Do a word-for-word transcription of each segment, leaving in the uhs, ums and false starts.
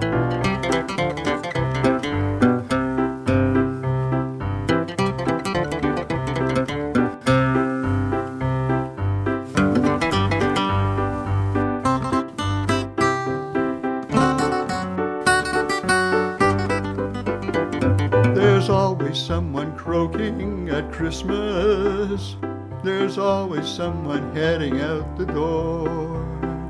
There's always someone croaking at Christmas. There's always someone heading out the door.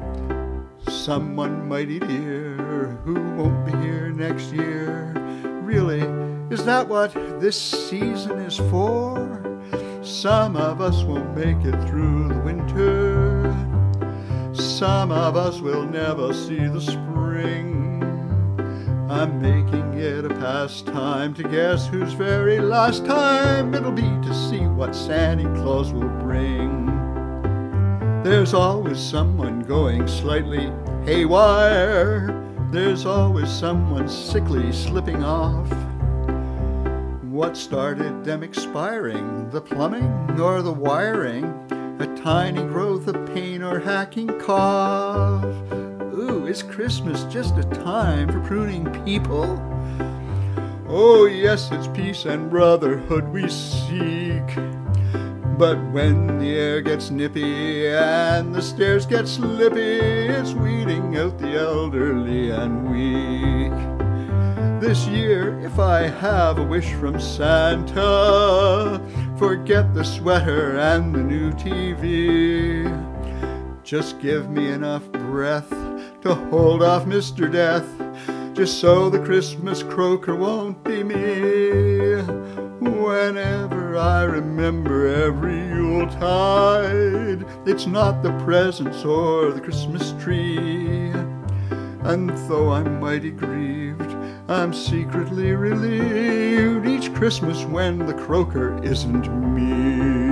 Someone mighty dear who won't be here next year. Really, is that what this season is for? Some of us won't make it through the winter. Some of us will never see the spring. I'm making it a pastime to guess whose very last time it'll be to see what Santa Claus will bring. There's always someone going slightly haywire. There's always someone sickly slipping off. What started them expiring? The plumbing or the wiring? A tiny growth of pain or hacking cough? Ooh, is Christmas just a time for pruning people? Oh yes, it's peace and brotherhood we seek. But when the air gets nippy and the stairs get slippy, it's weeding out the elderly and weak. This year, if I have a wish from Santa, forget the sweater and the new T V. Just give me enough breath to hold off Mister Death, just so the Christmas croaker won't be me. Whenever I remember every Yuletide, it's not the presents or the Christmas tree. And though I'm mighty grieved, I'm secretly relieved each Christmas when the croaker isn't me.